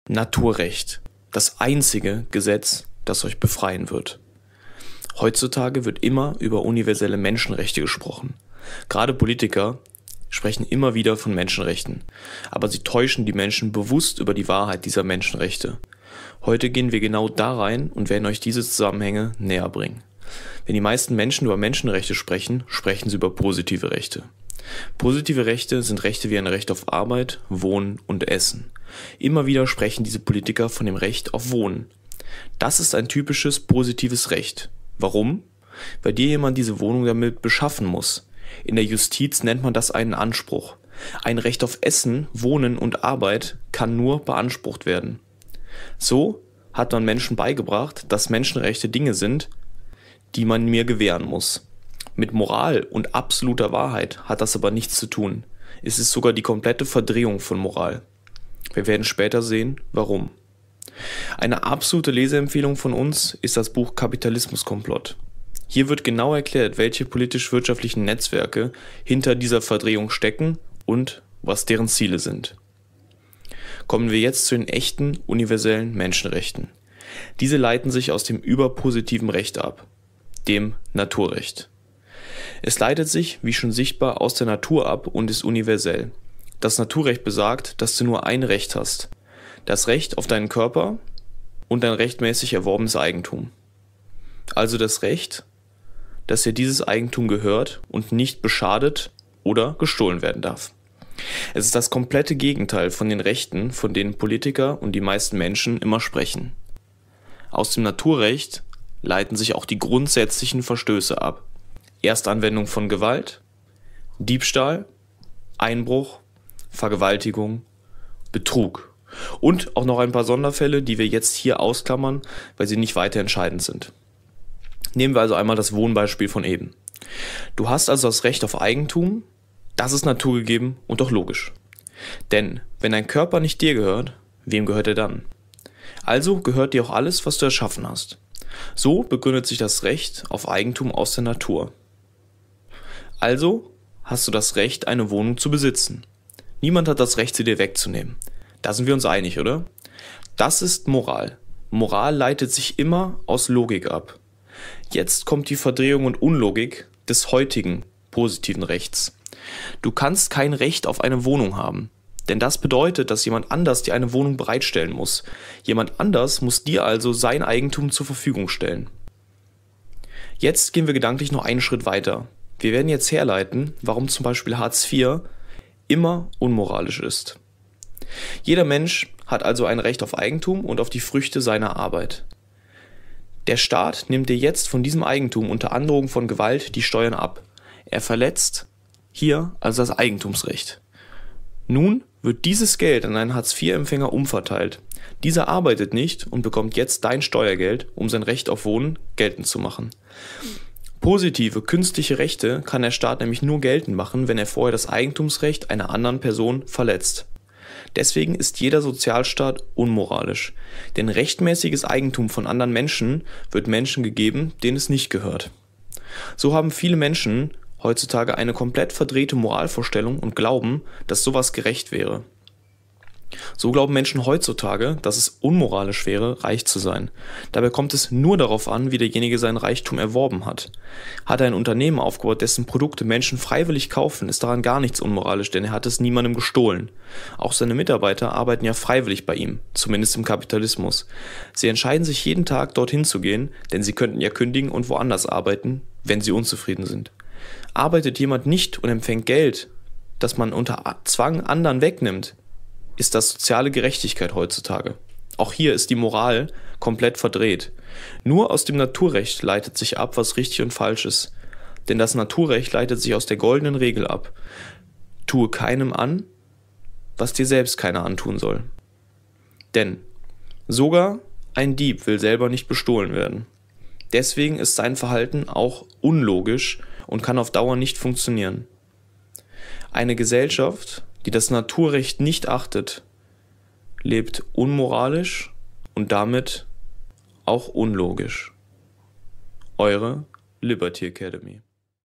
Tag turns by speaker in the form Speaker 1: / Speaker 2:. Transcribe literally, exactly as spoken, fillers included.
Speaker 1: Naturrecht. Das einzige Gesetz, das euch befreien wird. Heutzutage wird immer über universelle Menschenrechte gesprochen. Gerade Politiker sprechen immer wieder von Menschenrechten, aber sie täuschen die Menschen bewusst über die Wahrheit dieser Menschenrechte. Heute gehen wir genau da rein und werden euch diese Zusammenhänge näher bringen. Wenn die meisten Menschen über Menschenrechte sprechen, sprechen sie über positive Rechte. Positive Rechte sind Rechte wie ein Recht auf Arbeit, Wohnen und Essen. Immer wieder sprechen diese Politiker von dem Recht auf Wohnen. Das ist ein typisches positives Recht. Warum? Weil dir jemand diese Wohnung damit beschaffen muss. In der Justiz nennt man das einen Anspruch. Ein Recht auf Essen, Wohnen und Arbeit kann nur beansprucht werden. So hat man Menschen beigebracht, dass Menschenrechte Dinge sind, die man mir gewähren muss. Mit Moral und absoluter Wahrheit hat das aber nichts zu tun. Es ist sogar die komplette Verdrehung von Moral. Wir werden später sehen, warum. Eine absolute Leseempfehlung von uns ist das Buch Kapitalismuskomplott. Hier wird genau erklärt, welche politisch-wirtschaftlichen Netzwerke hinter dieser Verdrehung stecken und was deren Ziele sind. Kommen wir jetzt zu den echten universellen Menschenrechten. Diese leiten sich aus dem überpositiven Recht ab, dem Naturrecht. Es leitet sich, wie schon sichtbar, aus der Natur ab und ist universell. Das Naturrecht besagt, dass du nur ein Recht hast. Das Recht auf deinen Körper und dein rechtmäßig erworbenes Eigentum. Also das Recht, dass dir dieses Eigentum gehört und nicht beschadet oder gestohlen werden darf. Es ist das komplette Gegenteil von den Rechten, von denen Politiker und die meisten Menschen immer sprechen. Aus dem Naturrecht leiten sich auch die grundsätzlichen Verstöße ab. Erstanwendung von Gewalt, Diebstahl, Einbruch, Vergewaltigung, Betrug und auch noch ein paar Sonderfälle, die wir jetzt hier ausklammern, weil sie nicht weiter entscheidend sind. Nehmen wir also einmal das Wohnbeispiel von eben. Du hast also das Recht auf Eigentum, das ist naturgegeben und auch logisch. Denn wenn dein Körper nicht dir gehört, wem gehört er dann? Also gehört dir auch alles, was du erschaffen hast. So begründet sich das Recht auf Eigentum aus der Natur. Also hast du das Recht, eine Wohnung zu besitzen. Niemand hat das Recht, sie dir wegzunehmen. Da sind wir uns einig, oder? Das ist Moral. Moral leitet sich immer aus Logik ab. Jetzt kommt die Verdrehung und Unlogik des heutigen positiven Rechts. Du kannst kein Recht auf eine Wohnung haben. Denn das bedeutet, dass jemand anders dir eine Wohnung bereitstellen muss. Jemand anders muss dir also sein Eigentum zur Verfügung stellen. Jetzt gehen wir gedanklich noch einen Schritt weiter. Wir werden jetzt herleiten, warum zum Beispiel Hartz vier immer unmoralisch ist. Jeder Mensch hat also ein Recht auf Eigentum und auf die Früchte seiner Arbeit. Der Staat nimmt dir jetzt von diesem Eigentum unter Androhung von Gewalt die Steuern ab. Er verletzt hier also das Eigentumsrecht. Nun wird dieses Geld an einen Hartz vier Empfänger umverteilt. Dieser arbeitet nicht und bekommt jetzt dein Steuergeld, um sein Recht auf Wohnen geltend zu machen. Positive, künstliche Rechte kann der Staat nämlich nur geltend machen, wenn er vorher das Eigentumsrecht einer anderen Person verletzt. Deswegen ist jeder Sozialstaat unmoralisch. Denn rechtmäßiges Eigentum von anderen Menschen wird Menschen gegeben, denen es nicht gehört. So haben viele Menschen heutzutage eine komplett verdrehte Moralvorstellung und glauben, dass sowas gerecht wäre. So glauben Menschen heutzutage, dass es unmoralisch wäre, reich zu sein. Dabei kommt es nur darauf an, wie derjenige seinen Reichtum erworben hat. Hat er ein Unternehmen aufgebaut, dessen Produkte Menschen freiwillig kaufen, ist daran gar nichts unmoralisch, denn er hat es niemandem gestohlen. Auch seine Mitarbeiter arbeiten ja freiwillig bei ihm, zumindest im Kapitalismus. Sie entscheiden sich jeden Tag dorthin zu gehen, denn sie könnten ja kündigen und woanders arbeiten, wenn sie unzufrieden sind. Arbeitet jemand nicht und empfängt Geld, das man unter Zwang anderen wegnimmt, ist das soziale Gerechtigkeit heutzutage. Auch hier ist die Moral komplett verdreht. Nur aus dem Naturrecht leitet sich ab, was richtig und falsch ist. Denn das Naturrecht leitet sich aus der goldenen Regel ab. Tue keinem an, was dir selbst keiner antun soll. Denn sogar ein Dieb will selber nicht bestohlen werden. Deswegen ist sein Verhalten auch unlogisch und kann auf Dauer nicht funktionieren. Eine Gesellschaft, die das Naturrecht nicht achtet, lebt unmoralisch und damit auch unlogisch. Eure Liberty Academy.